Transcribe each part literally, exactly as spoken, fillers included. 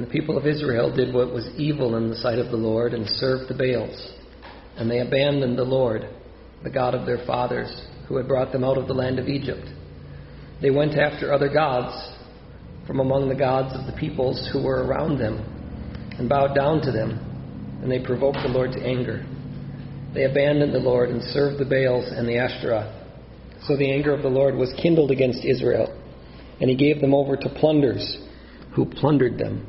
And the people of Israel did what was evil in the sight of the Lord and served the Baals. And they abandoned the Lord, the God of their fathers, who had brought them out of the land of Egypt. They went after other gods from among the gods of the peoples who were around them, and bowed down to them, and they provoked the Lord to anger. They abandoned the Lord and served the Baals and the Ashtaroth. So the anger of the Lord was kindled against Israel, and he gave them over to plunderers, who plundered them.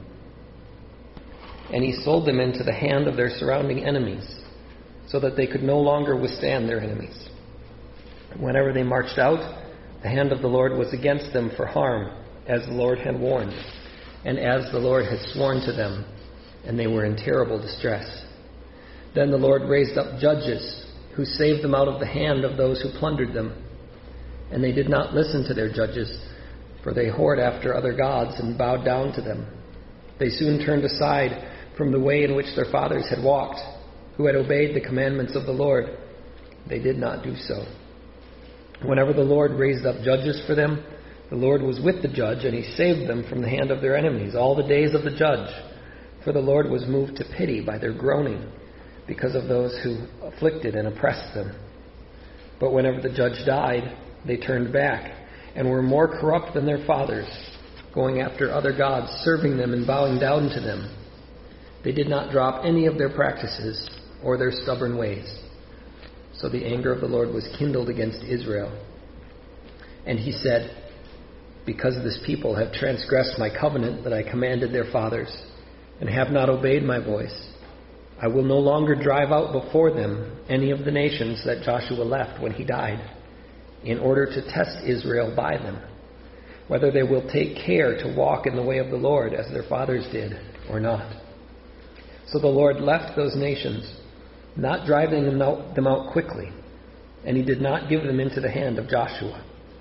And he sold them into the hand of their surrounding enemies, so that they could no longer withstand their enemies. Whenever they marched out, the hand of the Lord was against them for harm, as the Lord had warned, and as the Lord had sworn to them, and they were in terrible distress. Then the Lord raised up judges, who saved them out of the hand of those who plundered them. And they did not listen to their judges, for they whored after other gods and bowed down to them. They soon turned aside from the way in which their fathers had walked, who had obeyed the commandments of the Lord. They did not do so. Whenever the Lord raised up judges for them, the Lord was with the judge, and he saved them from the hand of their enemies all the days of the judge. For the Lord was moved to pity by their groaning, because of those who afflicted and oppressed them. But whenever the judge died, they turned back, and were more corrupt than their fathers, going after other gods, serving them and bowing down to them. They did not drop any of their practices or their stubborn ways. So the anger of the Lord was kindled against Israel. And he said, "Because this people have transgressed my covenant that I commanded their fathers, and have not obeyed my voice, I will no longer drive out before them any of the nations that Joshua left when he died, in order to test Israel by them, whether they will take care to walk in the way of the Lord as their fathers did, or not." So the Lord left those nations, not driving them out, them out quickly, and he did not give them into the hand of Joshua.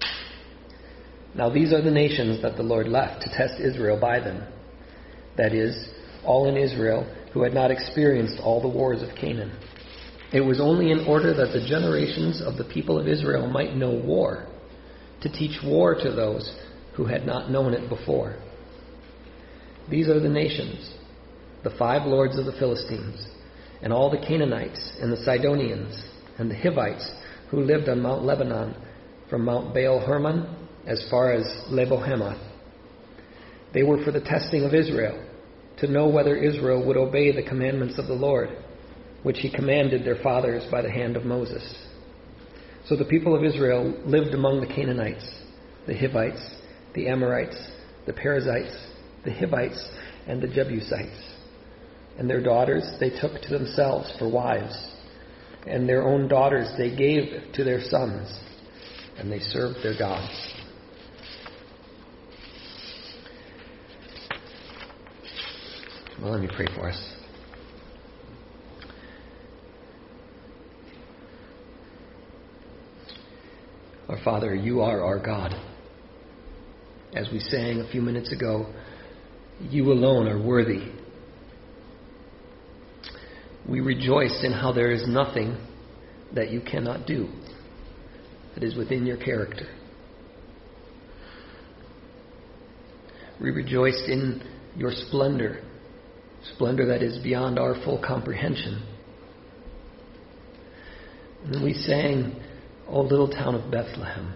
Now these are the nations that the Lord left to test Israel by them, that is, all in Israel who had not experienced all the wars of Canaan. It was only in order that the generations of the people of Israel might know war, to teach war to those who had not known it before. These are the nations, the five lords of the Philistines, and all the Canaanites, and the Sidonians, and the Hivites, who lived on Mount Lebanon, from Mount Baal Hermon as far as Lebo-Hamath. They were for the testing of Israel, to know whether Israel would obey the commandments of the Lord, which he commanded their fathers by the hand of Moses. So the people of Israel lived among the Canaanites, the Hivites, the Amorites, the Perizzites, the Hivites, and the Jebusites. And their daughters they took to themselves for wives, and their own daughters they gave to their sons, and they served their gods. Well, let me pray for us. Our Father, you are our God. As we sang a few minutes ago, you alone are worthy. We rejoice in how there is nothing that you cannot do that is within your character. We rejoice in your splendor, splendor that is beyond our full comprehension. And we sang, "O little town of Bethlehem."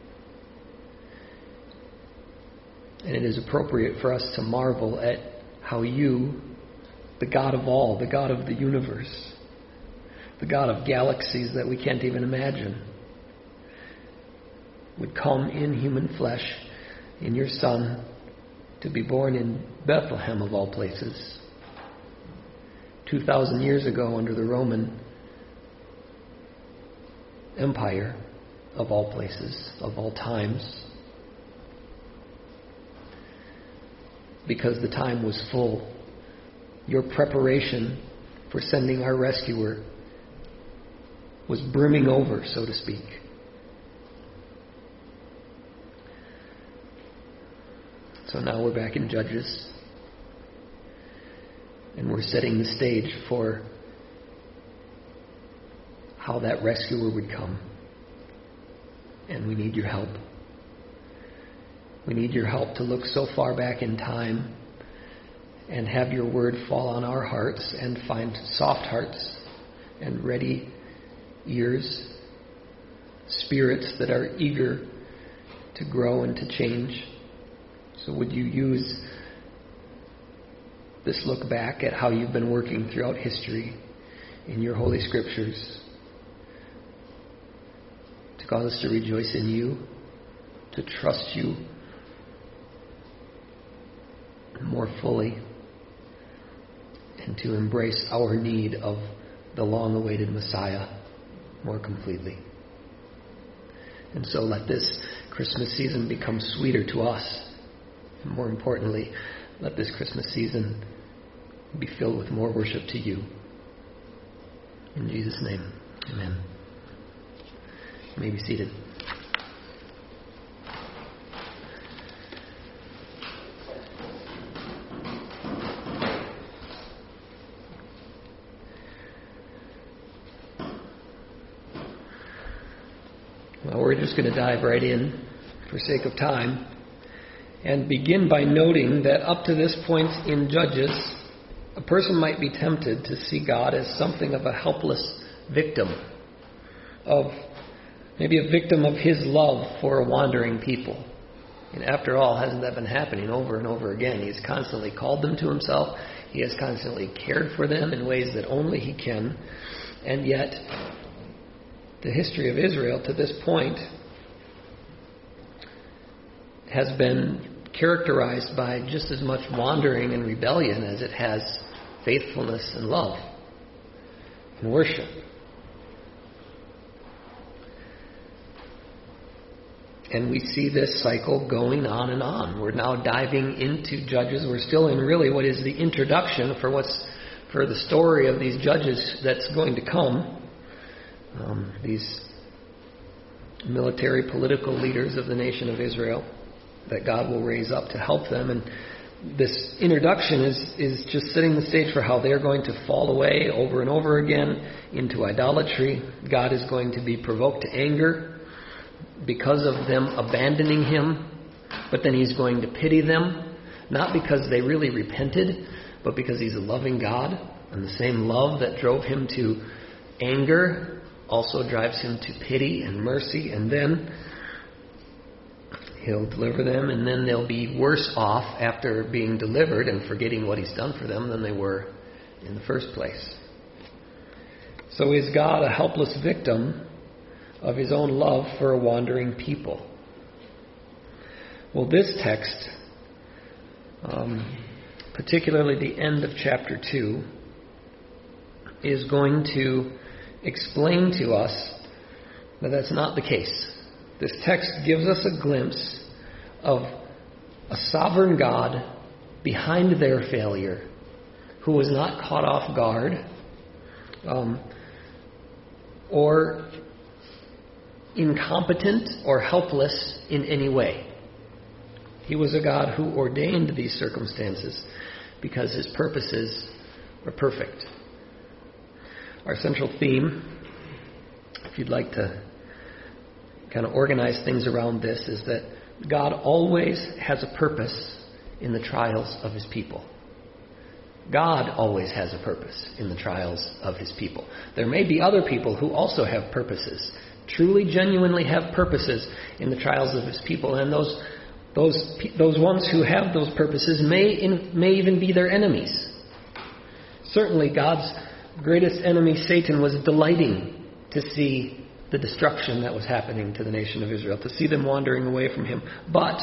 And it is appropriate for us to marvel at how you, the God of all, the God of the universe, the God of galaxies that we can't even imagine, would come in human flesh, in your Son, to be born in Bethlehem of all places, two thousand years ago under the Roman Empire of all places, of all times, because the time was full. Your preparation for sending our rescuer was brimming over, so to speak. So now we're back in Judges, and we're setting the stage for how that rescuer would come. And we need your help. We need your help to look so far back in time and have your word fall on our hearts and find soft hearts and ready ears, spirits that are eager to grow and to change. So would you use this look back at how you've been working throughout history in your Holy Scriptures to cause us to rejoice in you, to trust you more fully, and to embrace our need of the long-awaited Messiah more completely. And so let this Christmas season become sweeter to us. And more importantly, let this Christmas season be filled with more worship to you. In Jesus' name, amen. You may be seated. Well, we're just going to dive right in for sake of time and begin by noting that up to this point in Judges, a person might be tempted to see God as something of a helpless victim, of maybe a victim of his love for a wandering people. And after all, hasn't that been happening over and over again? He's constantly called them to himself. He has constantly cared for them in ways that only he can. And yet, the history of Israel to this point has been characterized by just as much wandering and rebellion as it has faithfulness and love and worship. And we see this cycle going on and on. We're now diving into Judges. We're still in really what is the introduction for what's for the story of these judges that's going to come. Um, these military, political leaders of the nation of Israel that God will raise up to help them. And this introduction is, is just setting the stage for how they're going to fall away over and over again into idolatry. God is going to be provoked to anger because of them abandoning him, but then he's going to pity them, not because they really repented, but because he's a loving God, and the same love that drove him to anger also drives him to pity and mercy, and then he'll deliver them, and then they'll be worse off after being delivered and forgetting what he's done for them than they were in the first place. So is God a helpless victim of his own love for a wandering people? Well, this text, um, particularly the end of chapter two, is going to explain to us that that's not the case. This text gives us a glimpse of a sovereign God behind their failure, who was not caught off guard um, or incompetent or helpless in any way. He was a God who ordained these circumstances because his purposes were perfect. Our central theme, if you'd like to kind of organize things around this, is that God always has a purpose in the trials of his people. God always has a purpose in the trials of his people. There may be other people who also have purposes, truly, genuinely have purposes in the trials of his people, and those those those ones who have those purposes may in, may even be their enemies. Certainly, God's greatest enemy, Satan, was delighting to see the destruction that was happening to the nation of Israel, to see them wandering away from him. But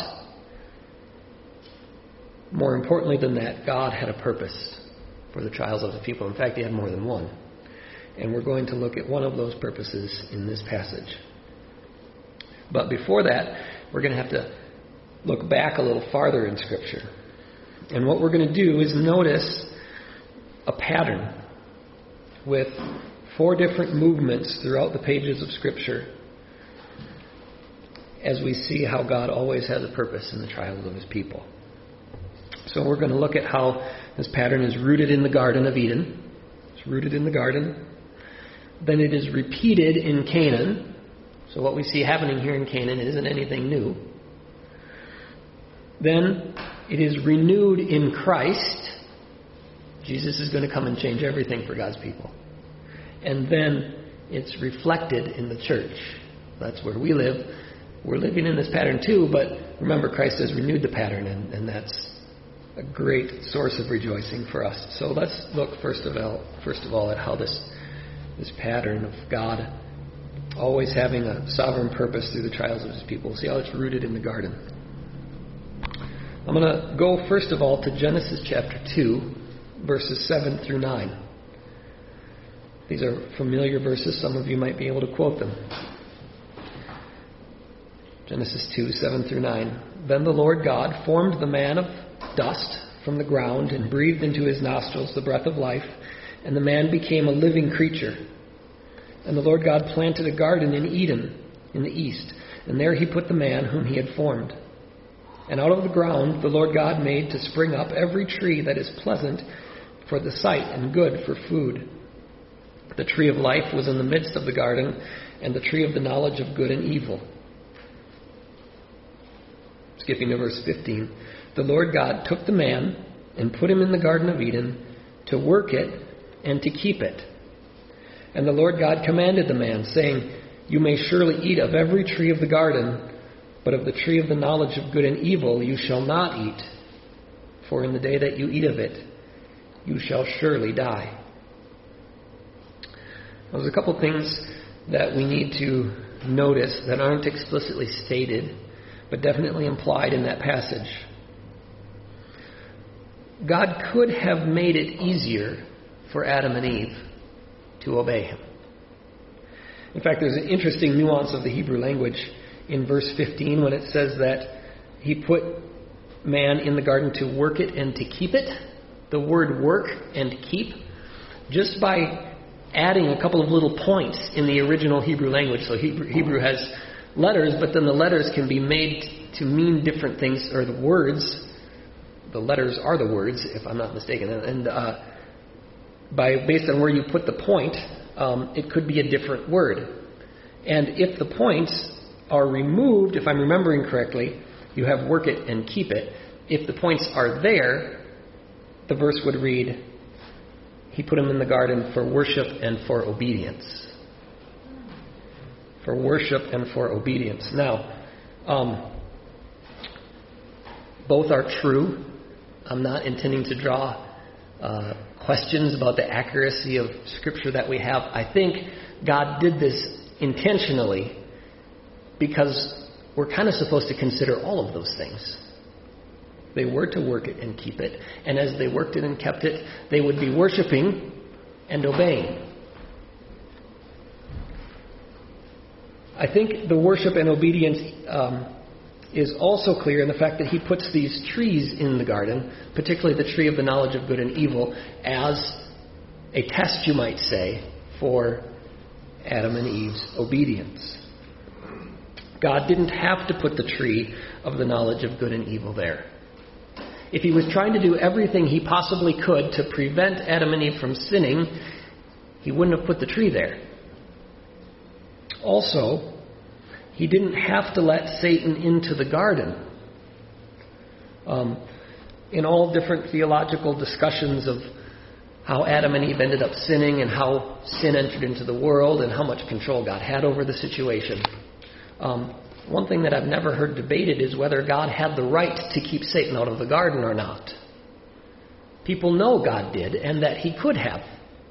more importantly than that, God had a purpose for the trials of the people. In fact, he had more than one. And we're going to look at one of those purposes in this passage. But before that, we're going to have to look back a little farther in Scripture. And what we're going to do is notice a pattern with four different movements throughout the pages of Scripture as we see how God always has a purpose in the trials of his people. So we're going to look at how this pattern is rooted in the Garden of Eden. It's rooted in the garden. Then it is repeated in Canaan. So what we see happening here in Canaan isn't anything new. Then it is renewed in Christ. Jesus is going to come and change everything for God's people. And then it's reflected in the church. That's where we live. We're living in this pattern too, but remember, Christ has renewed the pattern, and, and that's a great source of rejoicing for us. So let's look first of all, first of all at how this, this pattern of God always having a sovereign purpose through the trials of his people. See how it's rooted in the garden. I'm going to go first of all to Genesis chapter two, verses seven through nine. These are familiar verses. Some of you might be able to quote them. Genesis two, seven through nine. Then the Lord God formed the man of dust from the ground and breathed into his nostrils the breath of life, and the man became a living creature. And the Lord God planted a garden in Eden in the east, and there he put the man whom he had formed. And out of the ground the Lord God made to spring up every tree that is pleasant for the sight and good for food. The tree of life was in the midst of the garden, and the tree of the knowledge of good and evil. Skipping to verse fifteen. The Lord God took the man and put him in the Garden of Eden to work it and to keep it. And the Lord God commanded the man, saying, You may surely eat of every tree of the garden, but of the tree of the knowledge of good and evil you shall not eat. For in the day that you eat of it, you shall surely die. There's a couple things that we need to notice that aren't explicitly stated, but definitely implied in that passage. God could have made it easier for Adam and Eve to obey him. In fact, there's an interesting nuance of the Hebrew language in verse fifteen when it says that he put man in the garden to work it and to keep it. The word work and keep, just by adding a couple of little points in the original Hebrew language. So Hebrew, Hebrew has letters, but then the letters can be made to mean different things, or the words, the letters are the words, if I'm not mistaken. And uh, by based on where you put the point, um, it could be a different word. And if the points are removed, if I'm remembering correctly, you have work it and keep it. If the points are there, the verse would read, He put him in the garden for worship and for obedience. For worship and for obedience. Now, um, both are true. I'm not intending to draw uh, questions about the accuracy of Scripture that we have. I think God did this intentionally because we're kind of supposed to consider all of those things. They were to work it and keep it. And as they worked it and kept it, they would be worshiping and obeying. I think the worship and obedience um, is also clear in the fact that he puts these trees in the garden, particularly the tree of the knowledge of good and evil, as a test, you might say, for Adam and Eve's obedience. God didn't have to put the tree of the knowledge of good and evil there. If he was trying to do everything he possibly could to prevent Adam and Eve from sinning, he wouldn't have put the tree there. Also, he didn't have to let Satan into the garden. Um, in all different theological discussions of how Adam and Eve ended up sinning and how sin entered into the world and how much control God had over the situation, um, one thing that I've never heard debated is whether God had the right to keep Satan out of the garden or not. People know God did, and that he could have.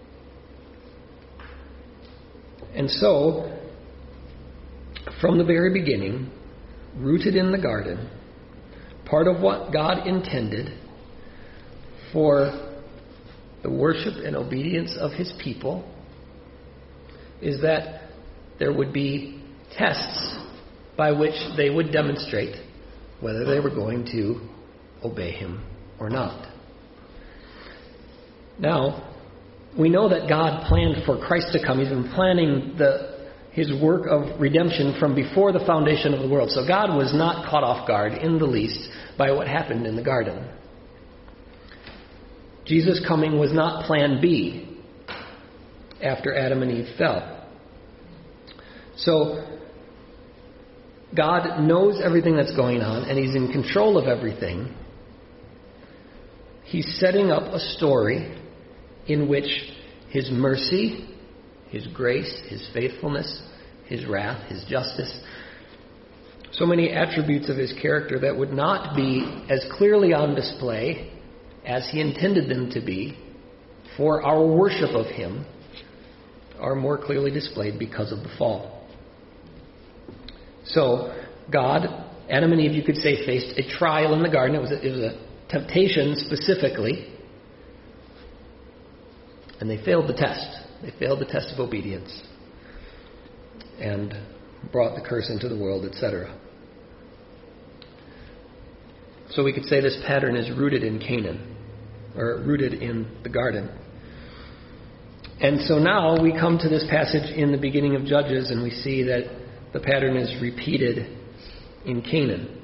And so, from the very beginning, rooted in the garden, part of what God intended for the worship and obedience of his people is that there would be tests by which they would demonstrate whether they were going to obey him or not. Now, we know that God planned for Christ to come. He's been planning the, his work of redemption from before the foundation of the world. So God was not caught off guard in the least by what happened in the garden. Jesus' coming was not plan B after Adam and Eve fell. So God knows everything that's going on, and he's in control of everything. He's setting up a story in which his mercy, his grace, his faithfulness, his wrath, his justice, so many attributes of his character that would not be as clearly on display as he intended them to be for our worship of him, are more clearly displayed because of the fall. So, God, Adam and Eve, you could say, faced a trial in the garden. It was a, it was a temptation specifically. And they failed the test. They failed the test of obedience. And brought the curse into the world, et cetera. So we could say this pattern is rooted in Canaan, or rooted in the garden. And so now we come to this passage in the beginning of Judges, and we see that the pattern is repeated in Canaan.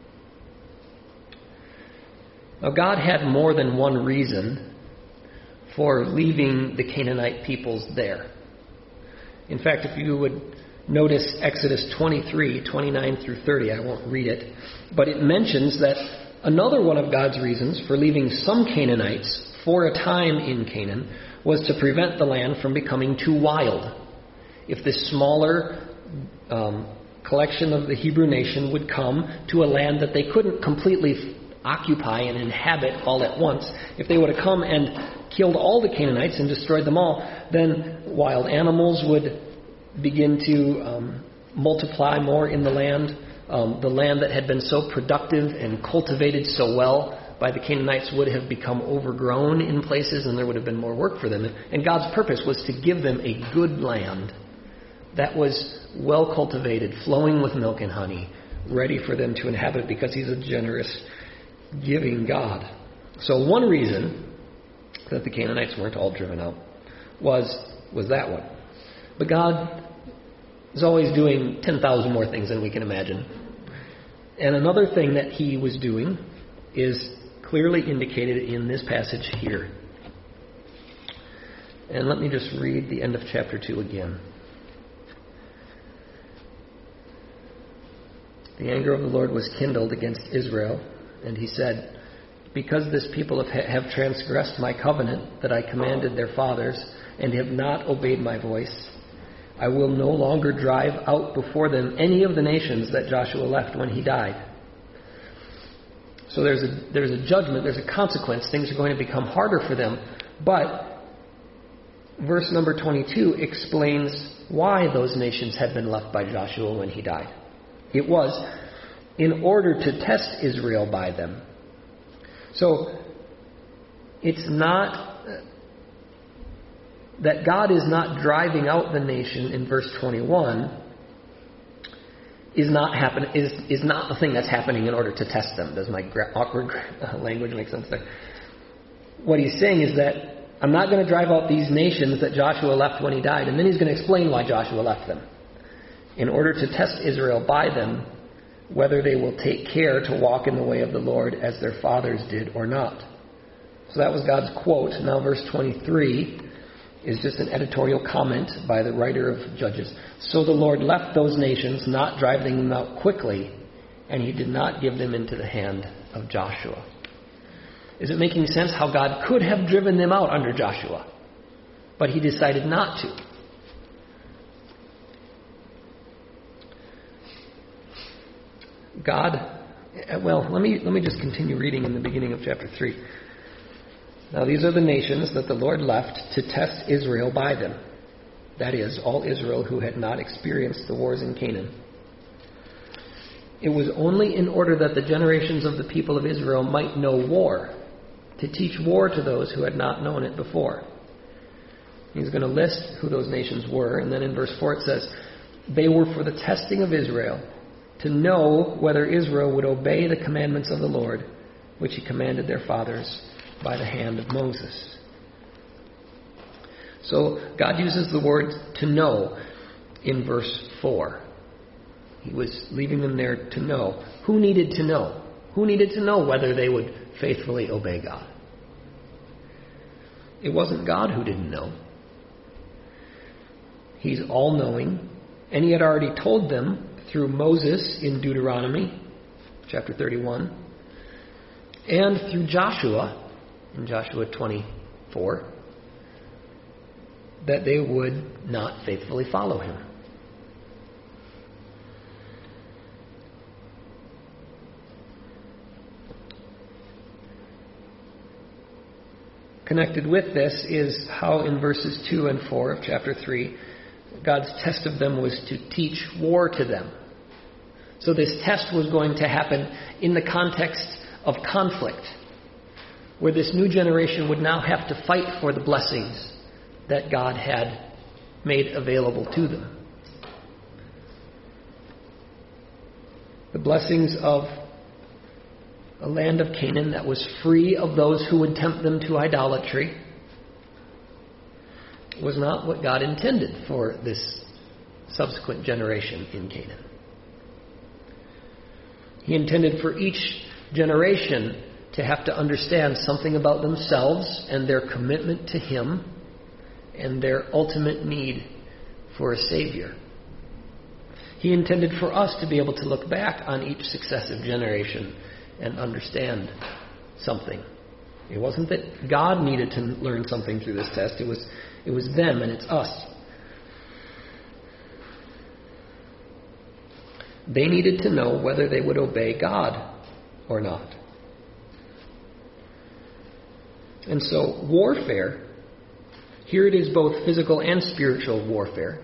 Now, God had more than one reason for leaving the Canaanite peoples there. In fact, if you would notice Exodus twenty-three, twenty-nine through thirty, I won't read it, but it mentions that another one of God's reasons for leaving some Canaanites for a time in Canaan was to prevent the land from becoming too wild. If this smaller um, collection of the Hebrew nation would come to a land that they couldn't completely occupy and inhabit all at once, if they would have come and killed all the Canaanites and destroyed them all, then wild animals would begin to um, multiply more in the land. Um, the land that had been so productive and cultivated so well by the Canaanites would have become overgrown in places, and there would have been more work for them. And God's purpose was to give them a good land that was well cultivated, flowing with milk and honey, ready for them to inhabit, because he's a generous, giving God. So one reason that the Canaanites weren't all driven out was, was that one. But God is always doing ten thousand more things than we can imagine. And another thing that he was doing is clearly indicated in this passage here. And let me just read the end of chapter two again. The anger of the Lord was kindled against Israel, and he said, "Because this people have, have transgressed my covenant that I commanded their fathers, and have not obeyed my voice, I will no longer drive out before them any of the nations that Joshua left when he died." So there's a, there's a judgment, there's a consequence. Things are going to become harder for them. But verse number twenty-two explains why those nations had been left by Joshua when he died. It was in order to test Israel by them. So it's not that God is not driving out the nation in verse twenty-one is not happen is is not the thing that's happening in order to test them. Does my gra- awkward language make sense there? What he's saying is that I'm not going to drive out these nations that Joshua left when he died, and then he's going to explain why Joshua left them. In order to test Israel by them, whether they will take care to walk in the way of the Lord as their fathers did or not. So that was God's quote. Now verse twenty-three is just an editorial comment by the writer of Judges. "So the Lord left those nations, not driving them out quickly, and he did not give them into the hand of Joshua." Is it making sense how God could have driven them out under Joshua, but he decided not to? God, well, let me let me just continue reading in the beginning of chapter three. "Now these are the nations that the Lord left to test Israel by them. That is, all Israel who had not experienced the wars in Canaan. It was only in order that the generations of the people of Israel might know war, to teach war to those who had not known it before." He's going to list who those nations were, and then in verse four it says, "They were for the testing of Israel, to know whether Israel would obey the commandments of the Lord, which he commanded their fathers by the hand of Moses." So God uses the word "to know" in verse four. He was leaving them there to know. Who needed to know? Who needed to know whether they would faithfully obey God? It wasn't God who didn't know. He's all-knowing, and he had already told them through Moses in Deuteronomy chapter thirty-one, and through Joshua in Joshua twenty-four, that they would not faithfully follow him. Connected with this is how in verses two and four of chapter three, God's test of them was to teach war to them. So this test was going to happen in the context of conflict, where this new generation would now have to fight for the blessings that God had made available to them. The blessings of a land of Canaan that was free of those who would tempt them to idolatry was not what God intended for this subsequent generation in Canaan. He intended for each generation to have to understand something about themselves and their commitment to Him and their ultimate need for a Savior. He intended for us to be able to look back on each successive generation and understand something. It wasn't that God needed to learn something through this test. It was, it was them, and it's us. They needed to know whether they would obey God or not. And so warfare, here it is both physical and spiritual warfare.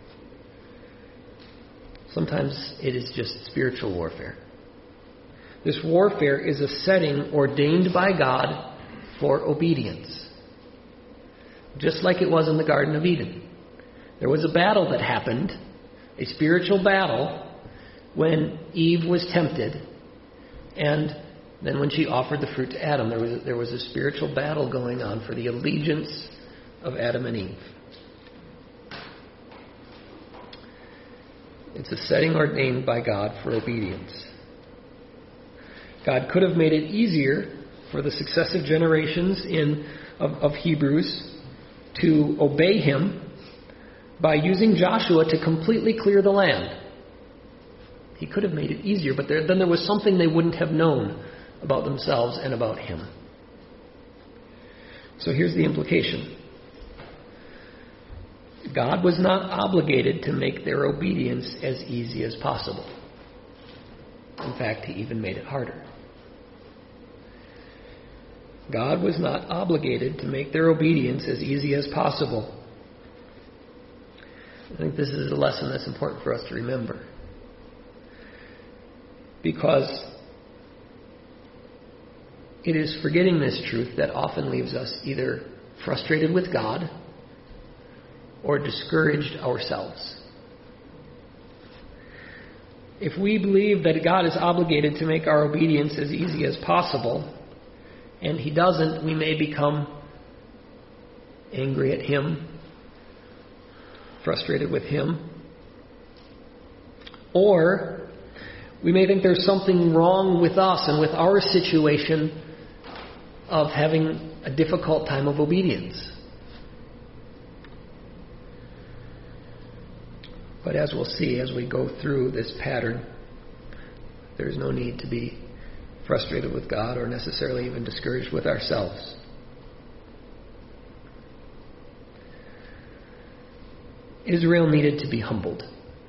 Sometimes it is just spiritual warfare. This warfare is a setting ordained by God for obedience. Just like it was in the Garden of Eden. There was a battle that happened, a spiritual battle, when Eve was tempted, and then when she offered the fruit to Adam, there was, there was a spiritual battle going on for the allegiance of Adam and Eve. It's a setting ordained by God for obedience. God could have made it easier for the successive generations in of, of Hebrews to obey Him by using Joshua to completely clear the land. He could have made it easier, but there, then there was something they wouldn't have known about themselves and about Him. So here's the implication. God was not obligated to make their obedience as easy as possible. In fact, He even made it harder. God was not obligated to make their obedience as easy as possible. I think this is a lesson that's important for us to remember. Because it is forgetting this truth that often leaves us either frustrated with God or discouraged ourselves. If we believe that God is obligated to make our obedience as easy as possible, and He doesn't, we may become angry at Him, frustrated with Him, or we may think there's something wrong with us and with our situation of having a difficult time of obedience. But as we'll see as we go through this pattern, there's no need to be frustrated with God or necessarily even discouraged with ourselves. Israel needed to be humbled.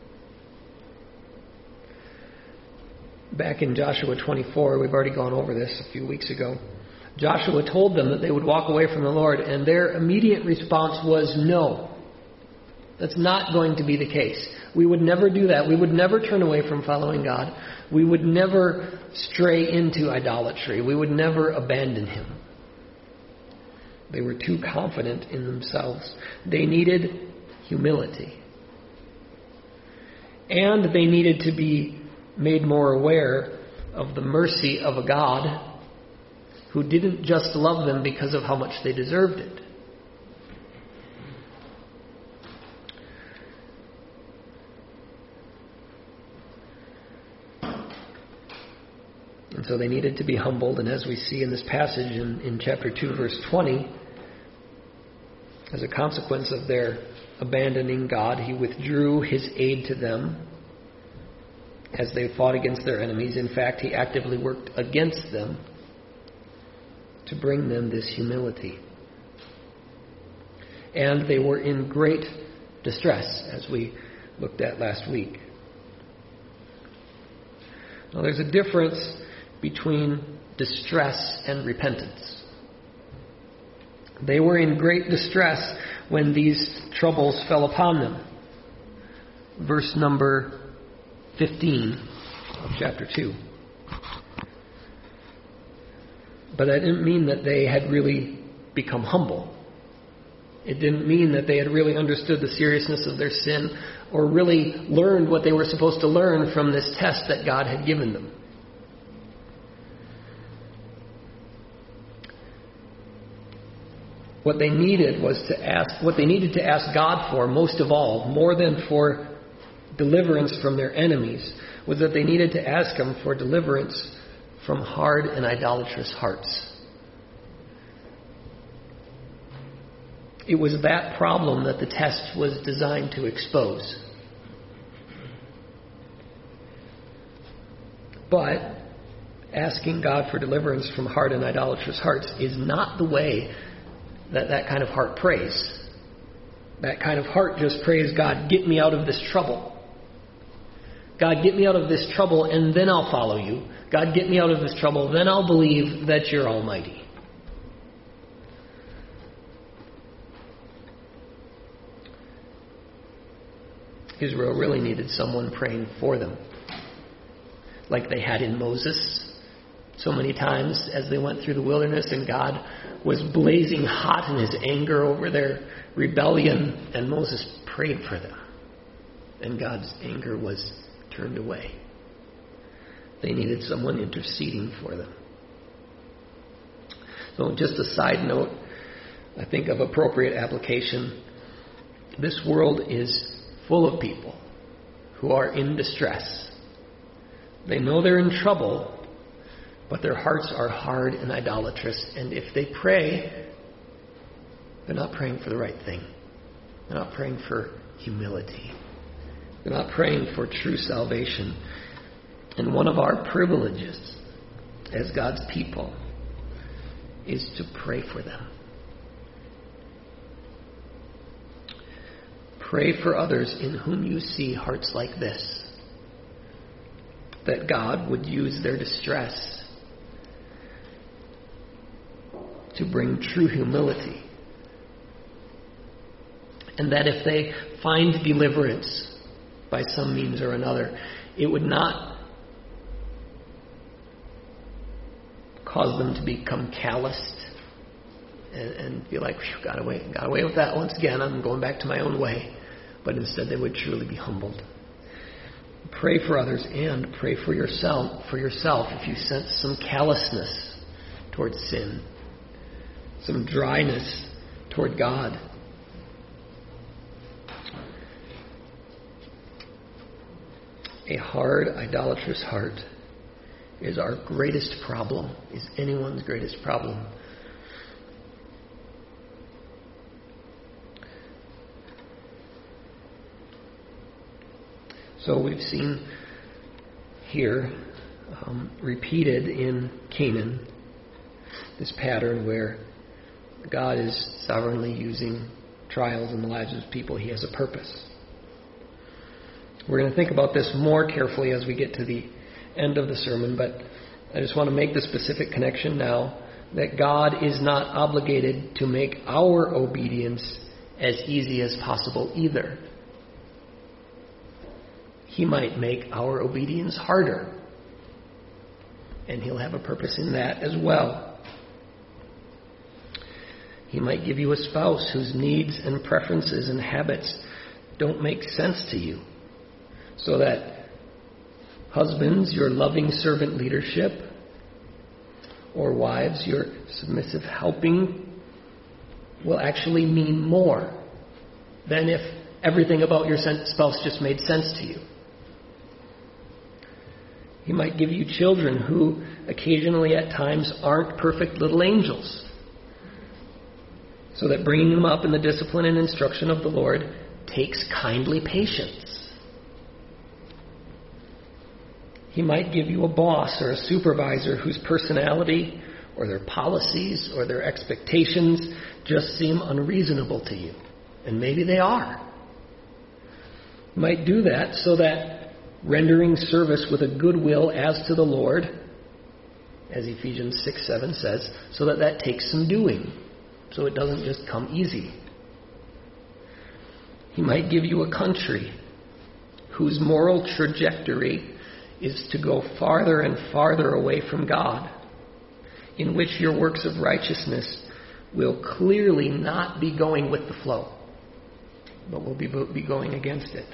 Back in Joshua twenty-four, we've already gone over this a few weeks ago. Joshua told them that they would walk away from the Lord, and their immediate response was no. That's not going to be the case. We would never do that. We would never turn away from following God. We would never stray into idolatry. We would never abandon Him. They were too confident in themselves. They needed humility. And they needed to be made more aware of the mercy of a God who didn't just love them because of how much they deserved it. And so they needed to be humbled, and as we see in this passage in, in chapter two, verse twenty, as a consequence of their abandoning God, He withdrew His aid to them as they fought against their enemies. In fact, He actively worked against them to bring them this humility. and they were in great distress, as we looked at last week. Now, there's a difference between distress and repentance. They were in great distress when these troubles fell upon them. Verse number fifteen of chapter two. But that didn't mean that they had really become humble. It didn't mean that they had really understood the seriousness of their sin or really learned what they were supposed to learn from this test that God had given them. What they needed was to ask, what they needed to ask God for, most of all, more than for deliverance from their enemies, was that they needed to ask Him for deliverance from hard and idolatrous hearts. It was that problem that the test was designed to expose. But asking God for deliverance from hard and idolatrous hearts is not the way that that kind of heart prays. That kind of heart just prays, God, get me out of this trouble. God, get me out of this trouble, and then I'll follow you. God, get me out of this trouble, then I'll believe that you're almighty. Israel really needed someone praying for them, like they had in Moses so many times as they went through the wilderness, and God was blazing hot in His anger over their rebellion, and Moses prayed for them, and God's anger was turned away. They needed someone interceding for them. So just a side note, I think of appropriate application. This world is full of people who are in distress. They know they're in trouble, but their hearts are hard and idolatrous. And if they pray, they're not praying for the right thing. They're not praying for humility. They're not praying for true salvation. And one of our privileges as God's people is to pray for them. Pray for others in whom you see hearts like this, that God would use their distress to bring true humility, and that if they find deliverance by some means or another, it would not cause them to become calloused and, and be like, got away, got away with that once again, I'm going back to my own way. But instead they would truly be humbled. Pray for others and pray for yourself, for yourself if you sense some callousness towards sin, some dryness toward God. A hard, idolatrous heart is our greatest problem, is anyone's greatest problem. So we've seen here, um, repeated in Canaan, this pattern where God is sovereignly using trials in the lives of people. He has a purpose. We're going to think about this more carefully as we get to the end of the sermon, but I just want to make the specific connection now that God is not obligated to make our obedience as easy as possible either. He might make our obedience harder, and He'll have a purpose in that as well. He might give you a spouse whose needs and preferences and habits don't make sense to you, so that husbands, your loving servant leadership, or wives, your submissive helping, will actually mean more than if everything about your spouse just made sense to you. He might give you children who occasionally at times aren't perfect little angels, so that bringing them up in the discipline and instruction of the Lord takes kindly patience. He might give you a boss or a supervisor whose personality or their policies or their expectations just seem unreasonable to you. And maybe they are. You might do that so that rendering service with a good will as to the Lord, as Ephesians six seven says, so that that takes some doing, so it doesn't just come easy. He might give you a country whose moral trajectory is to go farther and farther away from God, in which your works of righteousness will clearly not be going with the flow, but will be, be going against it.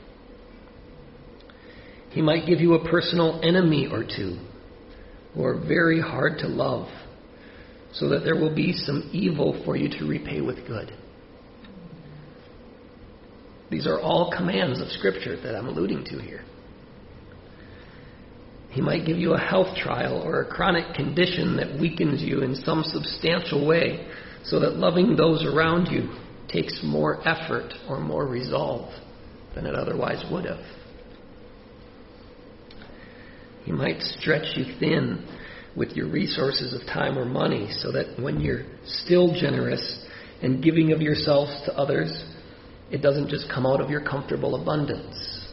He might give you a personal enemy or two who are very hard to love, so that there will be some evil for you to repay with good. These are all commands of Scripture that I'm alluding to here. He might give you a health trial or a chronic condition that weakens you in some substantial way, so that loving those around you takes more effort or more resolve than it otherwise would have. He might stretch you thin with your resources of time or money, so that when you're still generous and giving of yourselves to others, it doesn't just come out of your comfortable abundance.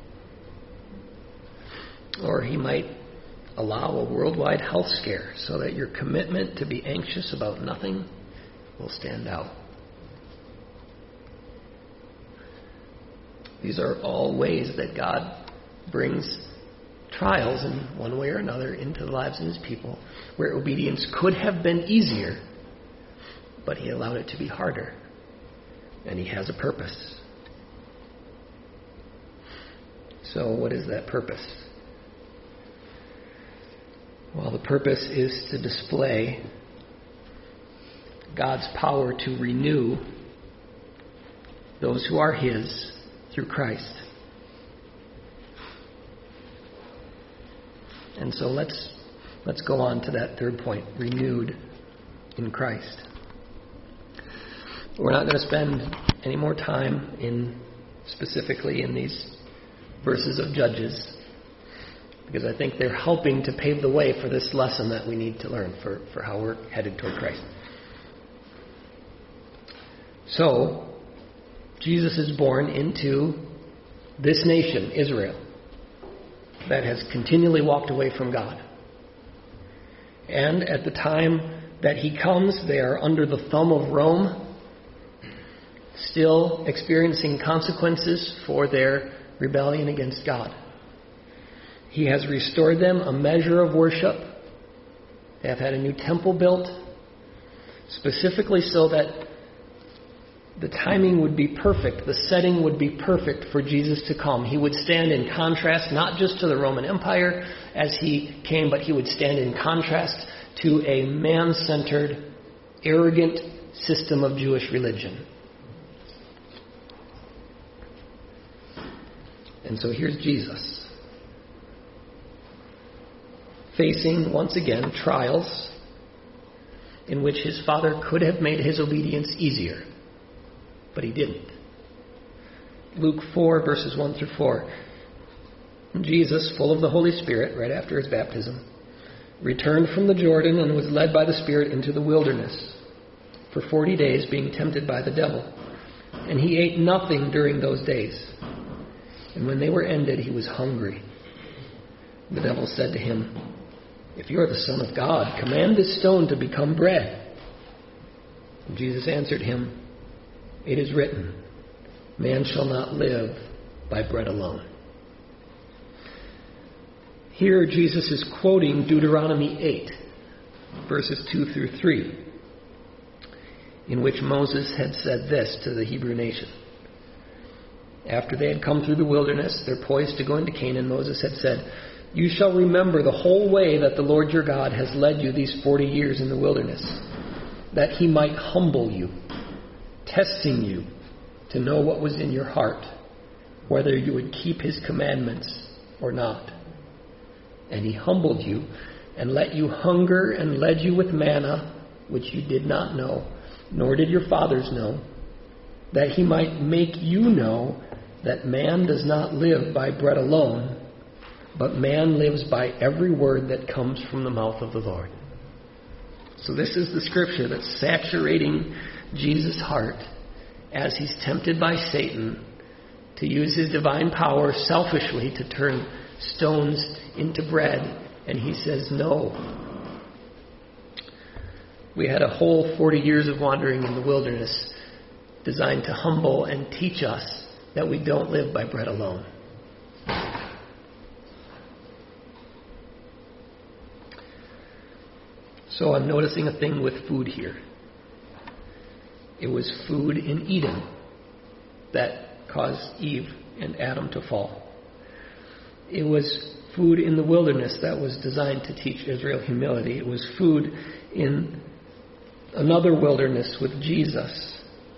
Or he might allow a worldwide health scare so that your commitment to be anxious about nothing will stand out. These are all ways that God brings trials in one way or another into the lives of his people, where obedience could have been easier, but he allowed it to be harder. And he has a purpose. So what is that purpose? Well, the purpose is to display God's power to renew those who are his through Christ. And so let's let's go on to that third point, renewed in Christ. We're not going to spend any more time in specifically in these verses of Judges, because I think they're helping to pave the way for this lesson that we need to learn for, for how we're headed toward Christ. So, Jesus is born into this nation, Israel, that has continually walked away from God. And at the time that he comes, they are under the thumb of Rome, still experiencing consequences for their rebellion against God. He has restored them a measure of worship. They have had a new temple built, specifically so that the timing would be perfect, the setting would be perfect for Jesus to come. He would stand in contrast not just to the Roman Empire as he came, but he would stand in contrast to a man-centered, arrogant system of Jewish religion. And so here's Jesus, facing, once again, trials in which his Father could have made his obedience easier, but he didn't. Luke four, verses one through four. Jesus, full of the Holy Spirit, right after his baptism, returned from the Jordan and was led by the Spirit into the wilderness for forty days, being tempted by the devil. And he ate nothing during those days. And when they were ended, he was hungry. The devil said to him, "If you are the Son of God, command this stone to become bread." And Jesus answered him, "It is written, man shall not live by bread alone." Here Jesus is quoting Deuteronomy eight, verses two through three, in which Moses had said this to the Hebrew nation. After they had come through the wilderness, they're poised to go into Canaan, Moses had said, "You shall remember the whole way that the Lord your God has led you these forty years in the wilderness, that he might humble you, testing you to know what was in your heart, whether you would keep his commandments or not. And he humbled you and let you hunger and led you with manna, which you did not know, nor did your fathers know, that he might make you know that man does not live by bread alone, but man lives by every word that comes from the mouth of the Lord." So this is the scripture that's saturating Jesus' heart as he's tempted by Satan to use his divine power selfishly to turn stones into bread. And he says no. We had a whole forty years of wandering in the wilderness designed to humble and teach us that we don't live by bread alone. So I'm noticing a thing with food here. It was food in Eden that caused Eve and Adam to fall. It was food in the wilderness that was designed to teach Israel humility. It was food in another wilderness with Jesus.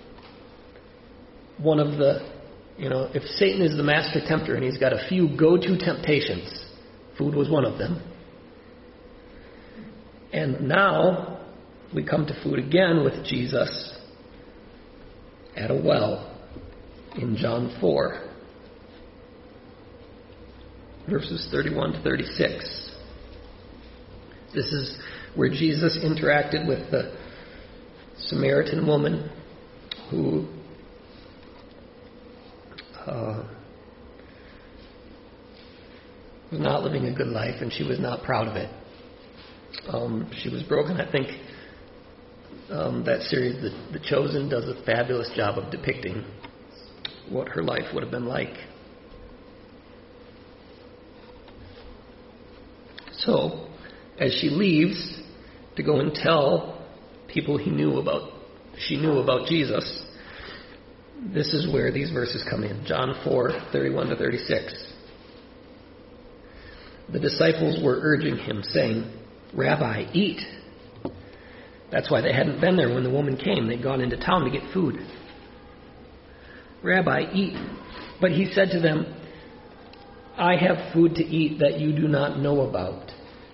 One of the, you know, if Satan is the master tempter and he's got a few go-to temptations, food was one of them. And now we come to food again with Jesus at a well in John four, verses thirty-one to thirty-six. This is where Jesus interacted with the Samaritan woman who uh, was not living a good life, and she was not proud of it. Um, she was broken. I think um, that series, the, the Chosen, does a fabulous job of depicting what her life would have been like. So, as she leaves to go and tell people he knew about, she knew about Jesus, this is where these verses come in. John four, thirty-one to thirty-six. The disciples were urging him, saying, "Rabbi, eat." That's why they hadn't been there when the woman came. They'd gone into town to get food. "Rabbi, eat." But he said to them, "I have food to eat that you do not know about."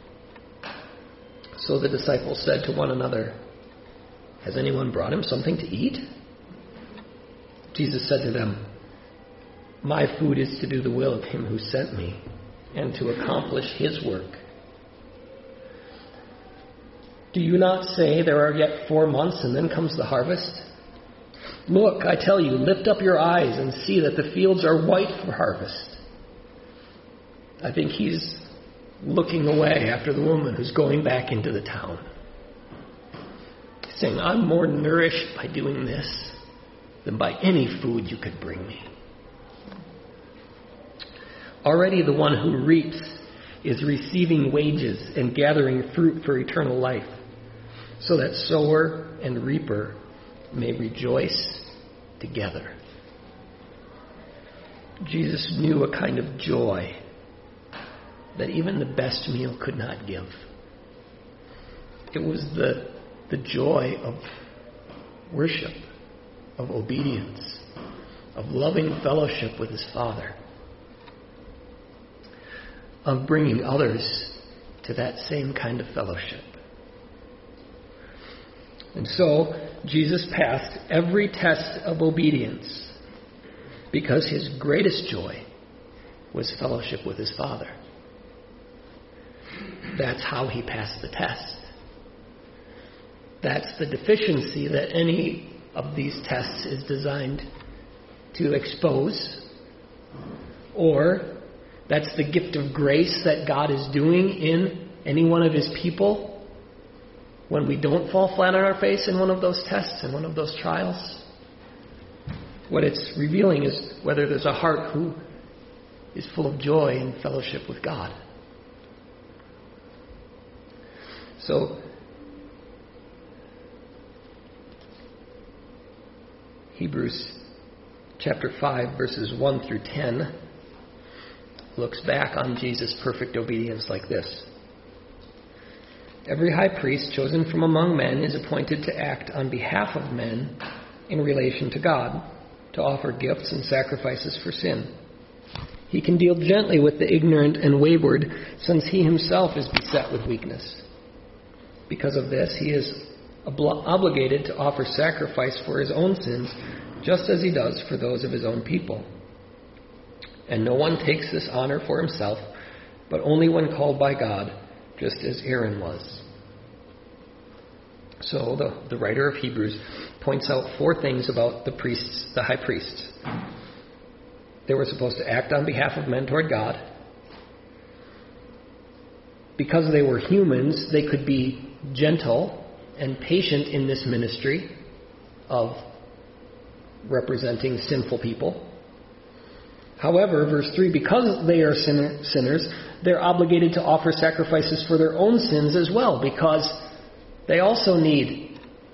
So the disciples said to one another, "Has anyone brought him something to eat?" Jesus said to them, "My food is to do the will of him who sent me and to accomplish his work. Do you not say there are yet four months and then comes the harvest? Look, I tell you, lift up your eyes and see that the fields are white for harvest." I think he's looking away after the woman who's going back into the town, saying, "I'm more nourished by doing this than by any food you could bring me." Already the one who reaps is receiving wages and gathering fruit for eternal life, so that sower and reaper may rejoice together. Jesus knew a kind of joy that even the best meal could not give. It was the, the joy of worship, of obedience, of loving fellowship with his Father, of bringing others to that same kind of fellowship. And so, Jesus passed every test of obedience because his greatest joy was fellowship with his Father. That's how he passed the test. That's the deficiency that any of these tests is designed to expose, or that's the gift of grace that God is doing in any one of his people when we don't fall flat on our face in one of those tests, in one of those trials. What it's revealing is whether there's a heart who is full of joy and fellowship with God. So, Hebrews chapter five, verses one through ten, looks back on Jesus' perfect obedience like this. Every high priest chosen from among men is appointed to act on behalf of men in relation to God, to offer gifts and sacrifices for sin. He can deal gently with the ignorant and wayward, since he himself is beset with weakness. Because of this, he is obl- obligated to offer sacrifice for his own sins, just as he does for those of his own people. And no one takes this honor for himself, but only when called by God, just as Aaron was. So the, the writer of Hebrews points out four things about the priests, the high priests. They were supposed to act on behalf of men toward God. Because they were humans, they could be gentle and patient in this ministry of representing sinful people. However, verse three, because they are sinner, sinners, they're obligated to offer sacrifices for their own sins as well, because they also need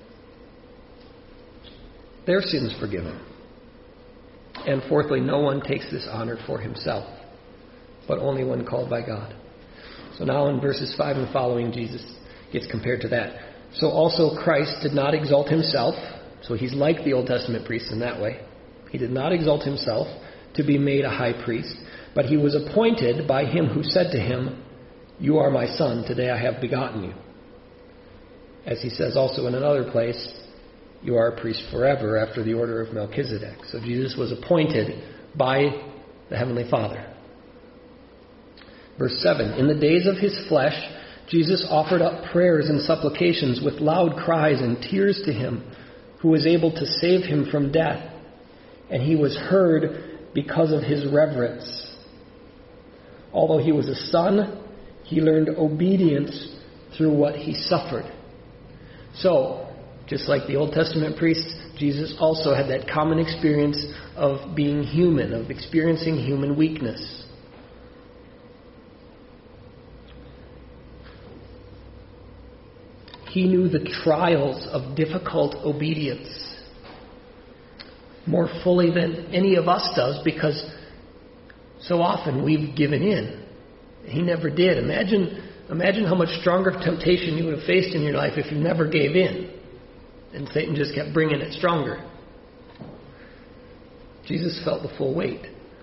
their sins forgiven. And fourthly, no one takes this honor for himself, but only one called by God. So now in verses five and following, Jesus gets compared to that. So also Christ did not exalt himself, so he's like the Old Testament priests in that way. He did not exalt himself to be made a high priest, but he was appointed by him who said to him, "You are my son, today I have begotten you." As he says also in another place, "You are a priest forever after the order of Melchizedek." So Jesus was appointed by the Heavenly Father. Verse seven, in the days of his flesh, Jesus offered up prayers and supplications with loud cries and tears to him who was able to save him from death. And he was heard because of his reverence. Although he was a son, he learned obedience through what he suffered. So, just like the Old Testament priests, Jesus also had that common experience of being human, of experiencing human weakness. He knew the trials of difficult obedience more fully than any of us does, because so often we've given in. He never did. Imagine, imagine how much stronger temptation you would have faced in your life if you never gave in and Satan just kept bringing it stronger. Jesus felt the full weight.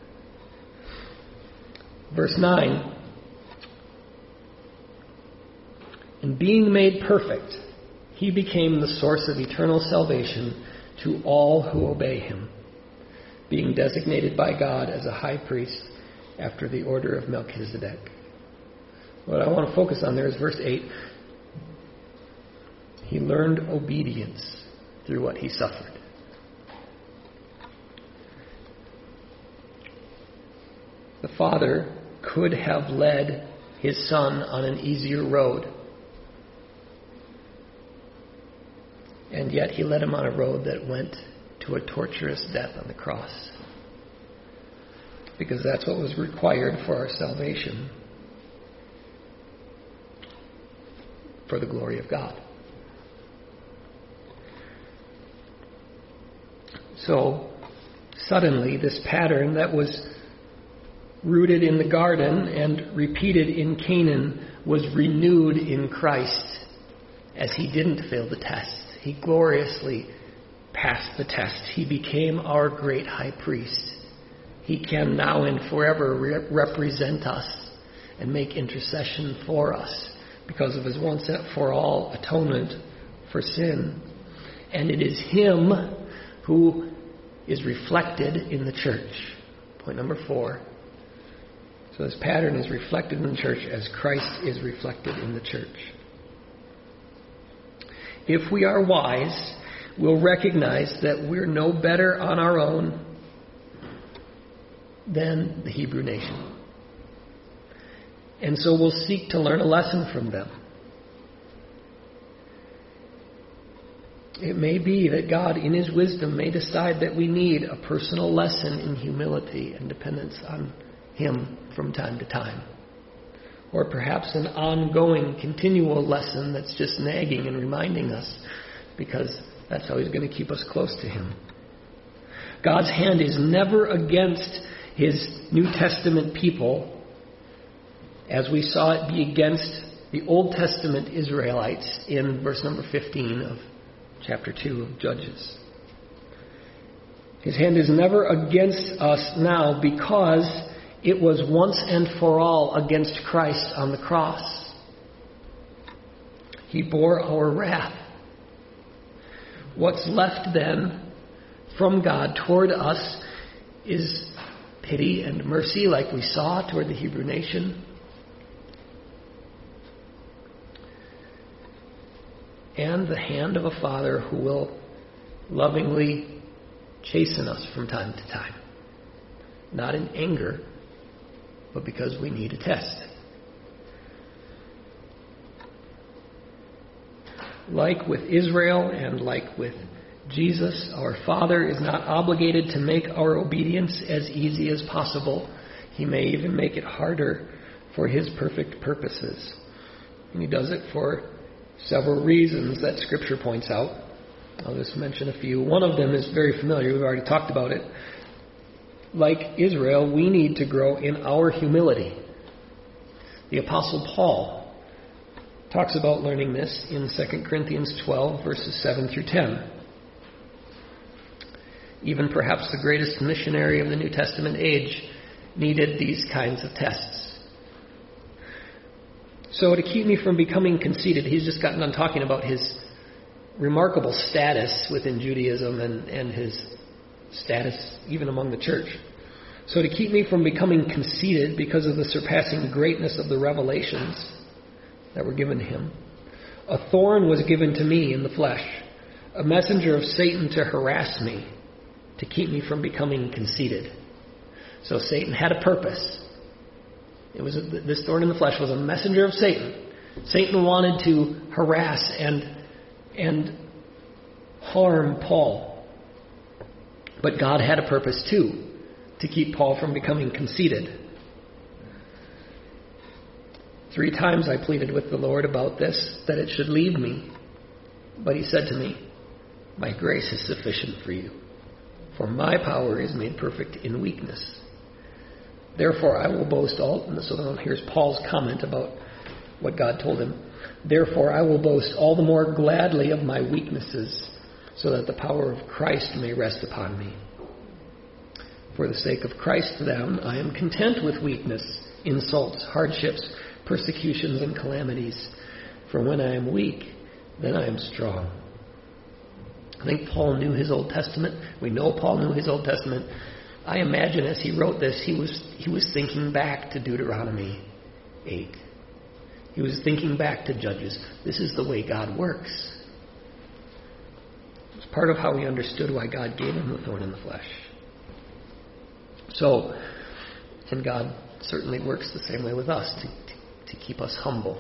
Verse nine, in being made perfect, he became the source of eternal salvation to all who obey him, being designated by God as a high priest after the order of Melchizedek. What I want to focus on there is verse eight. He learned obedience through what he suffered. The Father could have led his Son on an easier road, and yet he led him on a road that went to a torturous death on the cross. Because that's what was required for our salvation, for the glory of God. So, suddenly, this pattern that was rooted in the garden and repeated in Canaan was renewed in Christ as he didn't fail the test. He gloriously passed the test. He became our great high priest. He can now and forever re- represent us and make intercession for us because of his once and for all atonement for sin. And it is him who is reflected in the church. Point number four. So this pattern is reflected in the church as Christ is reflected in the church. If we are wise, we'll recognize that we're no better on our own than the Hebrew nation. And so we'll seek to learn a lesson from them. It may be that God, in his wisdom, may decide that we need a personal lesson in humility and dependence on him from time to time. Or perhaps an ongoing, continual lesson that's just nagging and reminding us, because that's how he's going to keep us close to him. God's hand is never against his New Testament people, as we saw it be against the Old Testament Israelites in verse number fifteen of chapter two of Judges. His hand is never against us now because it was once and for all against Christ on the cross. He bore our wrath. What's left then from God toward us is pity and mercy, like we saw toward the Hebrew nation. and the hand of a father who will lovingly chasten us from time to time. Not in anger, but because we need a test. Like with Israel and like with Jesus, our Father is not obligated to make our obedience as easy as possible. He may even make it harder for His perfect purposes. And He does it for several reasons that Scripture points out. I'll just mention a few. One of them is very familiar. We've already talked about it. Like Israel, we need to grow in our humility. The Apostle Paul talks about learning this in Second Corinthians twelve, verses seven through ten. Even perhaps the greatest missionary of the New Testament age needed these kinds of tests. So to keep me from becoming conceited, he's just gotten done talking about his remarkable status within Judaism and, and his status even among the church. So to keep me from becoming conceited because of the surpassing greatness of the revelations that were given to him, a thorn was given to me in the flesh, a messenger of Satan to harass me, to keep me from becoming conceited. So Satan had a purpose. It was a, this thorn in the flesh was a messenger of Satan. Satan wanted to harass and and harm Paul. But God had a purpose too, to keep Paul from becoming conceited. Three times I pleaded with the Lord about this, that it should leave me. But He said to me, "My grace is sufficient for you, for my power is made perfect in weakness. Therefore I will boast all..." So here's Paul's comment about what God told him. "Therefore I will boast all the more gladly of my weaknesses, so that the power of Christ may rest upon me. For the sake of Christ then, I am content with weakness, insults, hardships, persecutions, and calamities. For when I am weak, then I am strong." I think Paul knew his Old Testament. We know Paul knew his Old Testament. I imagine as he wrote this, he was he was thinking back to Deuteronomy eight. He was thinking back to Judges. This is the way God works. It's part of how he understood why God gave him the thorn in the flesh. So, and God certainly works the same way with us, to, to, to keep us humble.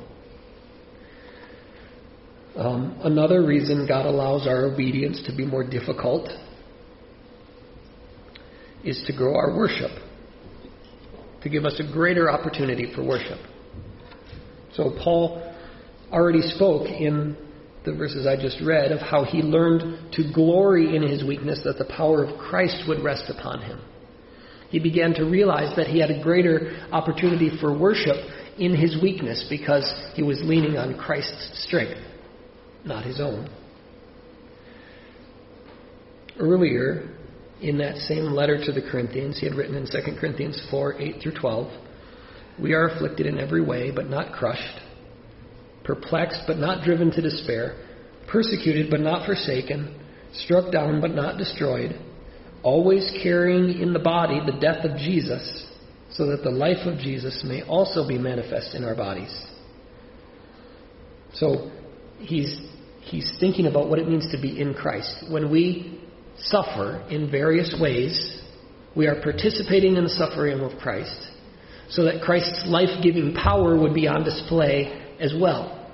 Um, another reason God allows our obedience to be more difficult is to grow our worship, to give us a greater opportunity for worship. So Paul already spoke in the verses I just read of how he learned to glory in his weakness, that the power of Christ would rest upon him. He began to realize that he had a greater opportunity for worship in his weakness because he was leaning on Christ's strength, not his own. Earlier, in that same letter to the Corinthians, he had written in Second Corinthians four, eight through twelve, "We are afflicted in every way, but not crushed, perplexed, but not driven to despair, persecuted, but not forsaken, struck down, but not destroyed, always carrying in the body the death of Jesus, so that the life of Jesus may also be manifest in our bodies." So he's he's thinking about what it means to be in Christ. When we suffer in various ways, we are participating in the suffering of Christ, so that Christ's life-giving power would be on display as well.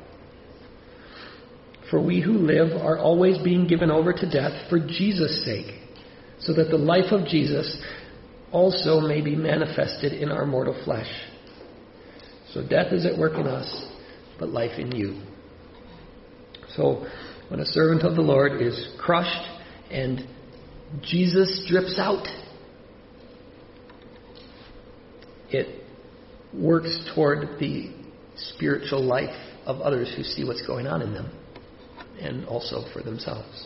"For we who live are always being given over to death for Jesus' sake, so that the life of Jesus also may be manifested in our mortal flesh. So death is at work in us, but life in you." So when a servant of the Lord is crushed and Jesus drips out, it works toward the spiritual life of others who see what's going on in them, and also for themselves.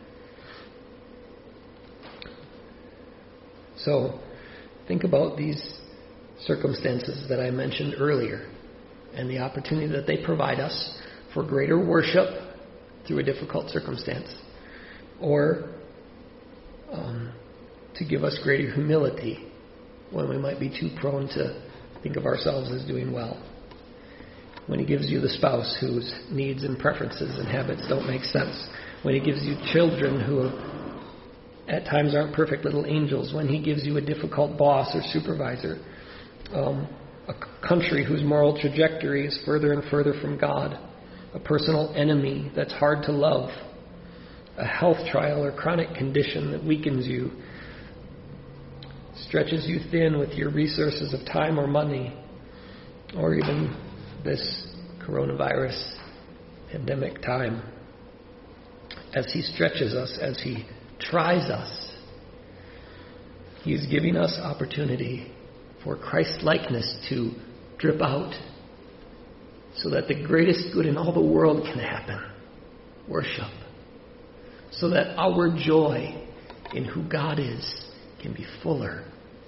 So think about these circumstances that I mentioned earlier and the opportunity that they provide us for greater worship through a difficult circumstance, or um, to give us greater humility when we might be too prone to think of ourselves as doing well. When he gives you the spouse whose needs and preferences and habits don't make sense. When he gives you children who at times aren't perfect little angels. When he gives you a difficult boss or supervisor. Um, a country whose moral trajectory is further and further from God. A personal enemy that's hard to love. A health trial or chronic condition that weakens you. Stretches you thin with your resources of time or money. Or even this coronavirus pandemic time, as he stretches us, as he tries us, he is giving us opportunity for Christ-likeness to drip out so that the greatest good in all the world can happen, worship, so that our joy in who God is can be fuller.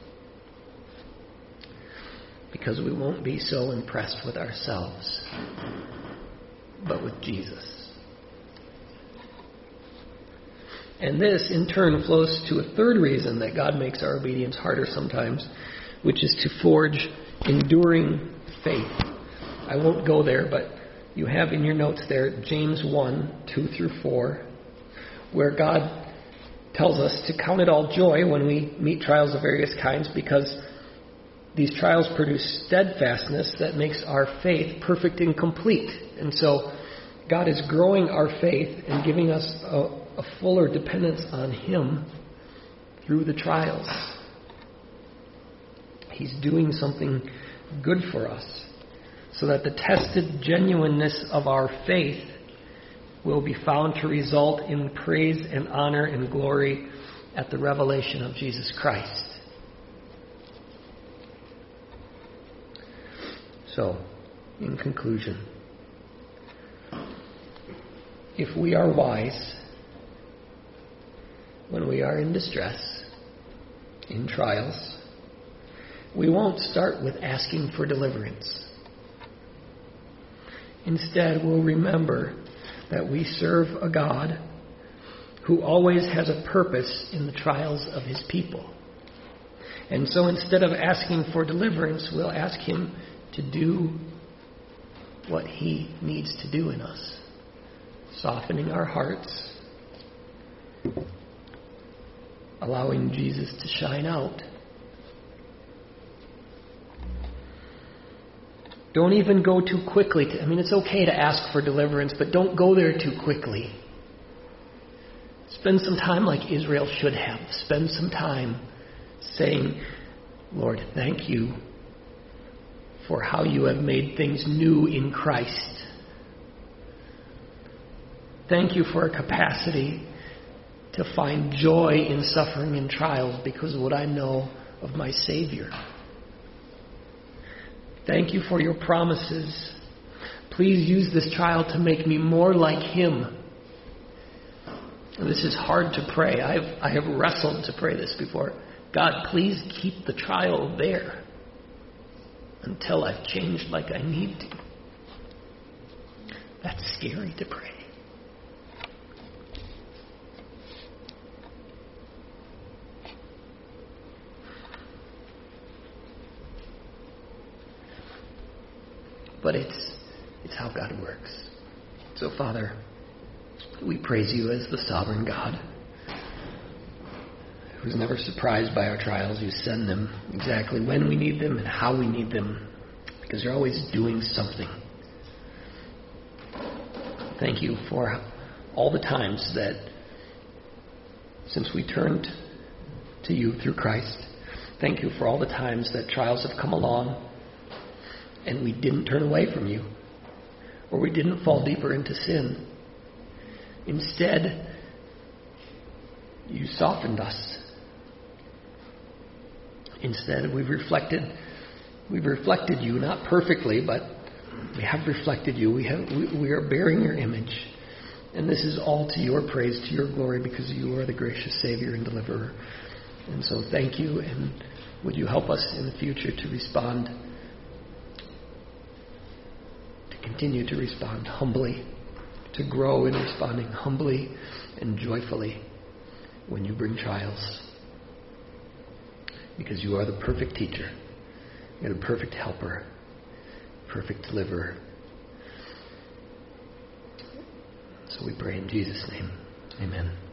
Because we won't be so impressed with ourselves, but with Jesus. And this, in turn, flows to a third reason that God makes our obedience harder sometimes, which is to forge enduring faith. I won't go there, but you have in your notes there James one, two through four, where God tells us to count it all joy when we meet trials of various kinds, because these trials produce steadfastness that makes our faith perfect and complete. And so God is growing our faith and giving us a, a fuller dependence on Him through the trials. He's doing something good for us so that the tested genuineness of our faith will be found to result in praise and honor and glory at the revelation of Jesus Christ. So, in conclusion, if we are wise when we are in distress, in trials, we won't start with asking for deliverance. Instead, we'll remember that we serve a God who always has a purpose in the trials of His people. And so instead of asking for deliverance, we'll ask Him to do what He needs to do in us, softening our hearts, allowing Jesus to shine out. Don't even go too quickly. To, I mean, it's okay to ask for deliverance, but don't go there too quickly. Spend some time like Israel should have. Spend some time saying, Lord, thank you for how you have made things new in Christ. Thank you for a capacity to find joy in suffering and trials because of what I know of my Savior. Thank you for your promises. Please use this trial to make me more like Him. And this is hard to pray. I've, I have wrestled to pray this before. God, please keep the trial there until I've changed like I need to. That's scary to pray. But it's it's how God works. So, Father, we praise you as the sovereign God who's never surprised by our trials. You send them exactly when we need them and how we need them, because you're always doing something. Thank you for all the times that, since we turned to you through Christ, thank you for all the times that trials have come along and we didn't turn away from you, or we didn't fall deeper into sin. Instead, you softened us. Instead, we've reflected, we've reflected you, not perfectly, but we have reflected you. We have, we, we are bearing your image. And this is all to your praise, to your glory, because you are the gracious Savior and Deliverer. And so thank you, and would you help us in the future to respond, to continue to respond humbly, to grow in responding humbly and joyfully when you bring trials. Because you are the perfect teacher. You're the perfect helper, perfect deliverer, So we pray in Jesus' name. Amen.